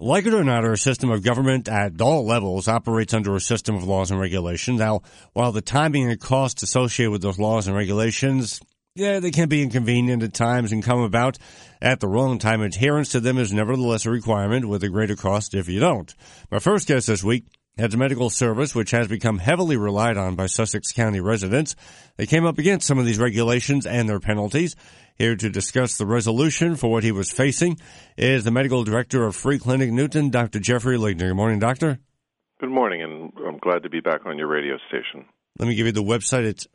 Like it or not, our system of government at all levels operates under a system of laws and regulations. Now, while the timing and costs associated with those laws and regulations, they can be inconvenient at times and come about at the wrong time, adherence to them is nevertheless a requirement with a greater cost if you don't. My first guest this week has a medical service which has become heavily relied on by Sussex County residents. They came up against some of these regulations and their penalties. Here to discuss the resolution for what he was facing is the medical director of Free Clinic Newton, Dr. Jeffrey Ligner. Good morning, doctor. Good morning, and I'm glad to be back on your radio station. Let me give you the website. It's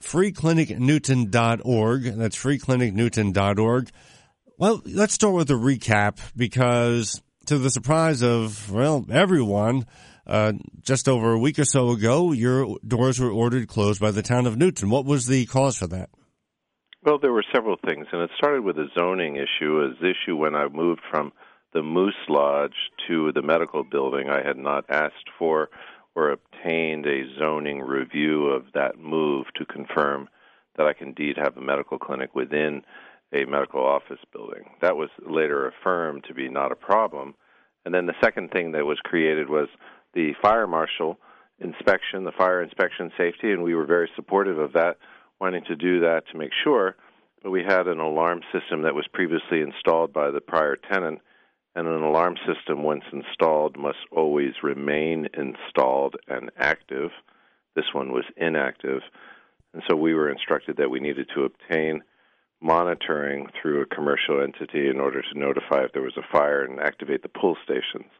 freeclinicnewton.org. That's freeclinicnewton.org. Well, let's start with a recap because to the surprise of, everyone, just over a week or so ago, your doors were ordered closed by the town of Newton. What was the cause for that? Well, there were several things, and it started with a zoning issue. When I moved from the Moose Lodge to the medical building, I had not asked for or obtained a zoning review of that move to confirm that I can indeed have a medical clinic within a medical office building. That was later affirmed to be not a problem. And then the second thing that was created was the fire marshal inspection, the fire inspection safety, and we were very supportive of that, wanting to do that to make sure. But we had an alarm system that was previously installed by the prior tenant, and an alarm system, once installed, must always remain installed and active. This one was inactive, and so we were instructed that we needed to obtain monitoring through a commercial entity in order to notify if there was a fire and activate the pull stations.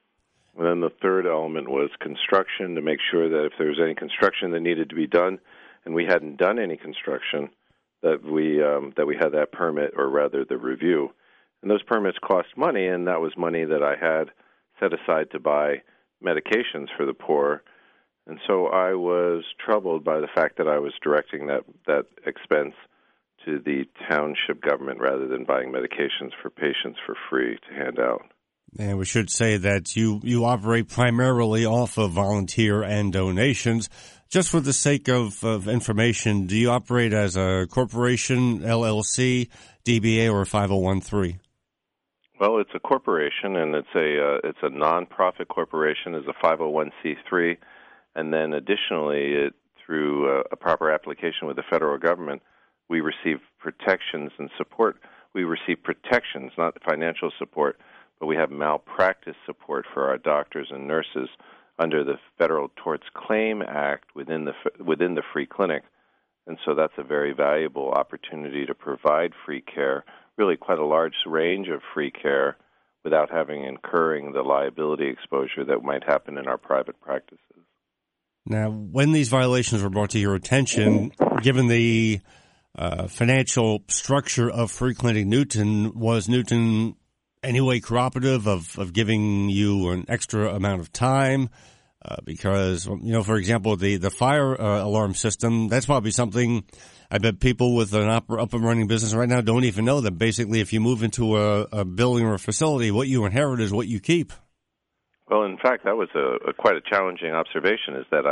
And then the third element was construction, to make sure that if there was any construction that needed to be done, and we hadn't done any construction, that we had that permit, or rather the review. And those permits cost money, and that was money that I had set aside to buy medications for the poor. And so I was troubled by the fact that I was directing that expense to the township government rather than buying medications for patients for free to hand out. And we should say that you operate primarily off of volunteer and donations. Just for the sake of information, do you operate as a corporation, LLC, DBA, or 501(c)(3)? Well, it's a corporation, and it's a nonprofit corporation, is a 501(c)(3), and then additionally, through a proper application with the federal government, we receive protections and support. We receive protections, not financial support, but we have malpractice support for our doctors and nurses under the Federal Tort Claims Act within the free clinic. And so that's a very valuable opportunity to provide free care, really quite a large range of free care, without incurring the liability exposure that might happen in our private practices. Now, when these violations were brought to your attention, given the financial structure of Free Clinic Newton, was Newton anyway cooperative of giving you an extra amount of time? Because, for example, the fire alarm system, that's probably something I bet people with an up and running business right now don't even know, that basically if you move into a building or a facility, what you inherit is what you keep. Well, in fact, that was quite a challenging observation, is that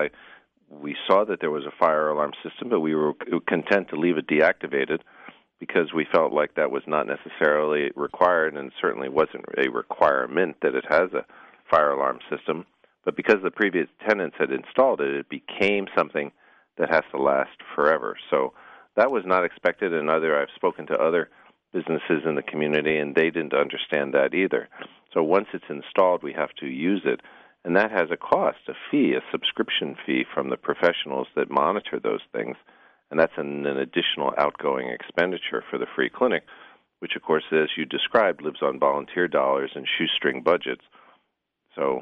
we saw that there was a fire alarm system, but we were content to leave it deactivated because we felt like that was not necessarily required, and certainly wasn't a requirement that it has a fire alarm system. But because the previous tenants had installed it, it became something that has to last forever. So that was not expected, and I've spoken to other businesses in the community, and they didn't understand that either. So once it's installed, we have to use it, and that has a cost, a fee, a subscription fee from the professionals that monitor those things, and that's an additional outgoing expenditure for the free clinic, which, of course, as you described, lives on volunteer dollars and shoestring budgets. So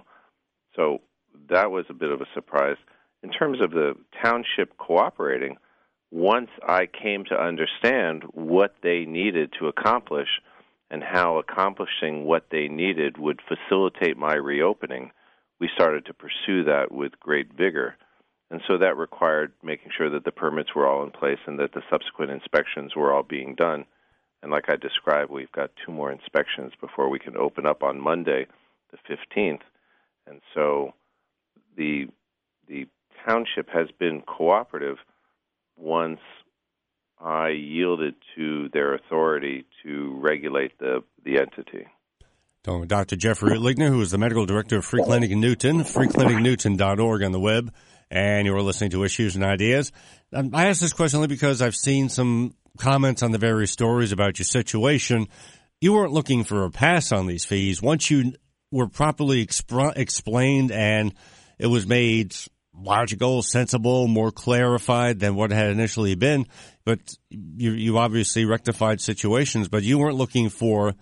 that was a bit of a surprise. In terms of the township cooperating, once I came to understand what they needed to accomplish and how accomplishing what they needed would facilitate my reopening, we started to pursue that with great vigor. And so that required making sure that the permits were all in place and that the subsequent inspections were all being done. And like I described, we've got 2 more inspections before we can open up on Monday, the 15th. And so the township has been cooperative once I yielded to their authority to regulate the entity. Talking with Dr. Jeffrey Ligner, who is the medical director of Free Clinic in Newton, freeclinicnewton.org on the web, and you're listening to Issues and Ideas. I asked this question only because I've seen some comments on the various stories about your situation. You weren't looking for a pass on these fees. Once you were properly explained and it was made logical, sensible, more clarified than what had initially been, but you obviously rectified situations, but you weren't looking for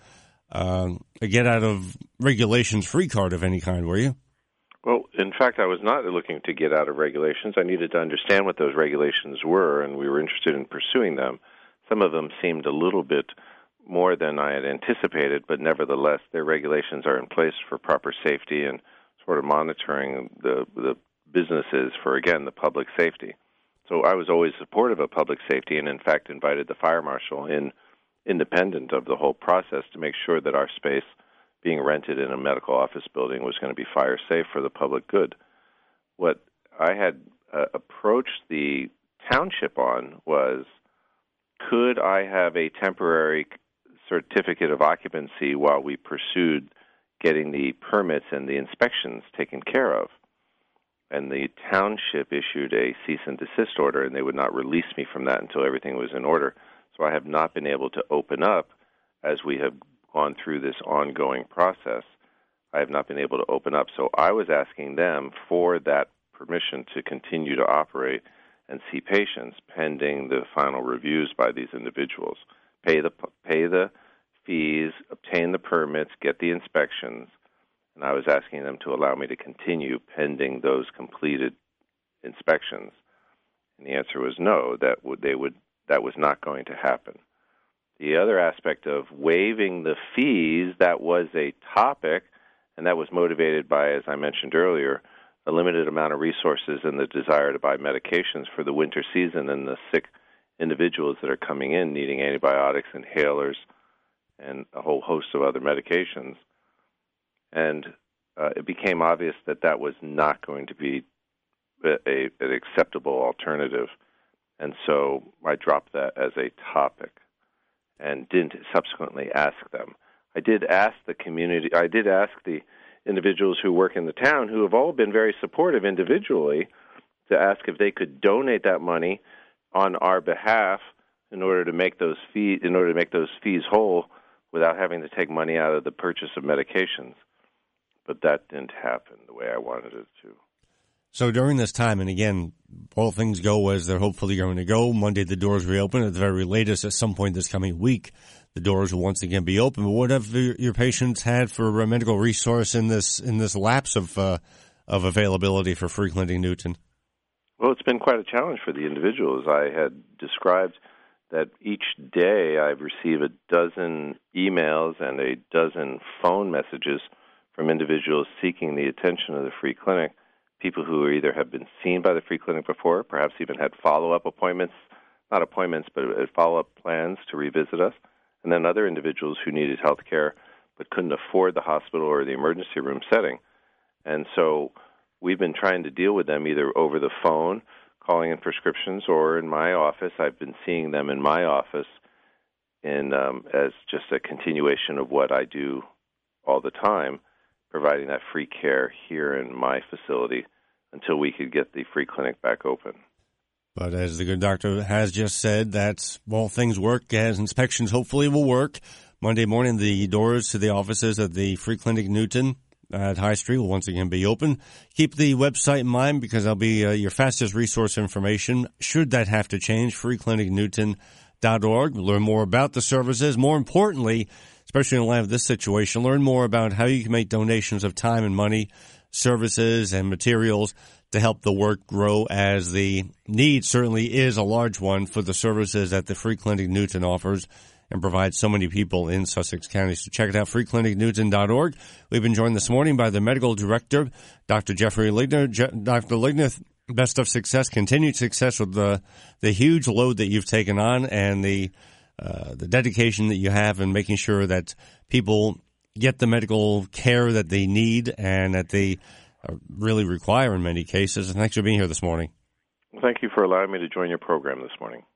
a get-out-of-regulations free card of any kind, were you? Well, in fact, I was not looking to get out of regulations. I needed to understand what those regulations were, and we were interested in pursuing them. Some of them seemed a little bit more than I had anticipated, but nevertheless, their regulations are in place for proper safety and sort of monitoring the businesses for, again, the public safety. So I was always supportive of public safety and, in fact, invited the fire marshal in, independent of the whole process, to make sure that our space being rented in a medical office building was going to be fire safe for the public good. What I had approached the township on was, could I have a temporary certificate of occupancy while we pursued getting the permits and the inspections taken care of? And the township issued a cease and desist order, and they would not release me from that until everything was in order. So I have not been able to open up as we have gone through this ongoing process. I have not been able to open up. So I was asking them for that permission to continue to operate and see patients pending the final reviews by these individuals. Pay the fees, obtain the permits, get the inspections, and I was asking them to allow me to continue pending those completed inspections. And the answer was no, that was not going to happen. The other aspect of waiving the fees, that was a topic, and that was motivated by, as I mentioned earlier, a limited amount of resources and the desire to buy medications for the winter season and the sick individuals that are coming in needing antibiotics, inhalers, and a whole host of other medications. And it became obvious that that was not going to be an acceptable alternative. And so I dropped that as a topic and didn't subsequently ask them. I did ask the community, I did ask the individuals who work in the town, who have all been very supportive individually, to ask if they could donate that money on our behalf in order to make those fees whole without having to take money out of the purchase of medications. But that didn't happen the way I wanted it to. So during this time, and again, all things go as they're hopefully going to go. Monday, the doors reopen. At the very latest, at some point this coming week, the doors will once again be open. But what have your patients had for a medical resource in this lapse of availability for Free Clinic Newton? Well, it's been quite a challenge for the individuals. I had described that each day I've received a dozen emails and a dozen phone messages from individuals seeking the attention of the Free Clinic, people who either have been seen by the Free Clinic before, perhaps even had follow-up appointments, not appointments, but follow-up plans to revisit us, and then other individuals who needed health care but couldn't afford the hospital or the emergency room setting. And so we've been trying to deal with them either over the phone, calling in prescriptions, or in my office. I've been seeing them in my office as just a continuation of what I do all the time, providing that free care here in my facility until we could get the Free Clinic back open. But as the good doctor has just said, that's all things work as inspections hopefully will work. Monday morning, the doors to the offices of the Free Clinic Newton at High Street will once again be open. Keep the website in mind because that'll be your fastest resource information. Should that have to change, freeclinicnewton.org. Learn more about the services. More importantly, especially in light of this situation, learn more about how you can make donations of time and money, services, and materials to help the work grow, as the need certainly is a large one for the services that the Free Clinic Newton offers and provides so many people in Sussex County. So check it out, freeclinicnewton.org. We've been joined this morning by the medical director, Dr. Jeffrey Ligner. Dr. Ligner, best of success, continued success with the huge load that you've taken on and the dedication that you have in making sure that people get the medical care that they need and that they really require in many cases. And thanks for being here this morning. Thank you for allowing me to join your program this morning.